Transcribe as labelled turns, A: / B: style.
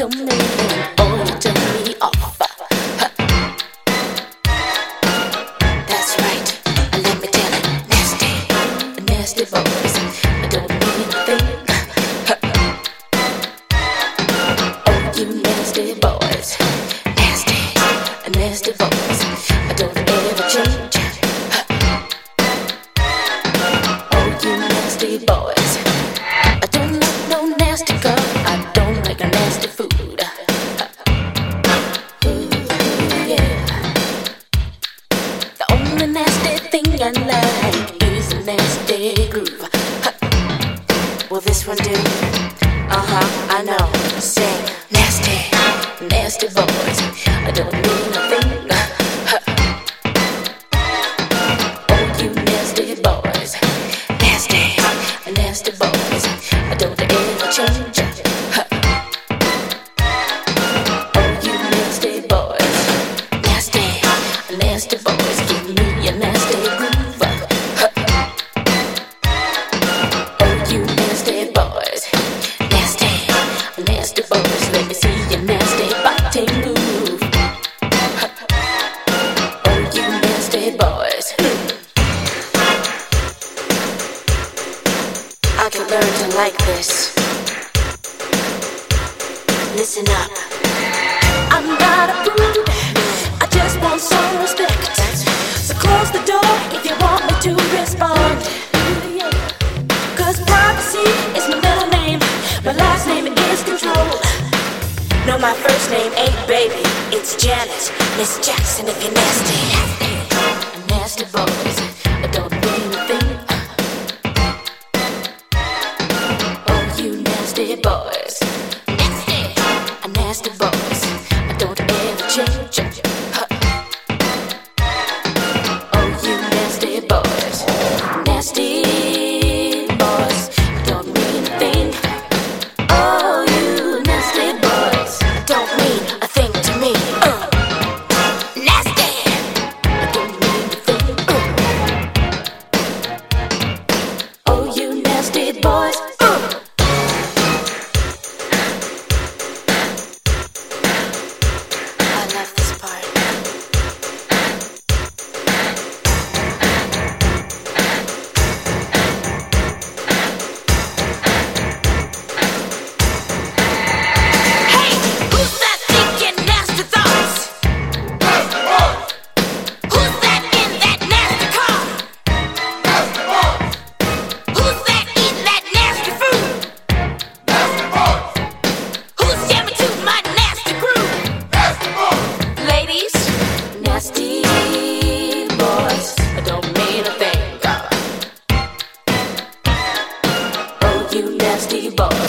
A: don't mean it, or you turn me off. That's right, let me tell it, nasty boys, I don't mean a thing. Oh, you nasty boys, nasty boys, I don't ever change. Oh, you nasty boys, I don't like no nasty girl, I don't like a nasty food. Ooh, yeah. The only nasty thing I like is a nasty groove. Will this one do? I know. Say nasty boys, I don't mean a thing. Oh, you nasty boys, nasty boys, I don't ever change. Oh, you nasty boys, nasty boys, give me a nasty groove. Oh, you nasty boys, nasty boys, let me see your nasty body move. Oh, you nasty boys. I can learn to like this. Listen up. I'm not a prude, I just want some respect. So close the door if you want me to respond. Cause privacy is my middle name, my last name is Control. No, my first name ain't Baby, it's Janet, Miss Jackson if you're nasty. Nasty boys, I don't mean a thing. Oh, you nasty boys, nasty boys, I don't ever change. Oh, you nasty boys, I don't mean a thing. Oh, you nasty boys, I don't mean a thing to me. Nasty, I don't mean a thing. Oh, you nasty boys. I love this part. Hey, who's that thinking nasty thoughts? Who's that in that nasty car? Who's that eating that nasty food? Who's jamming to my nasty groove? Ladies, nasty boys, I don't mean a thing. Oh, you nasty boys.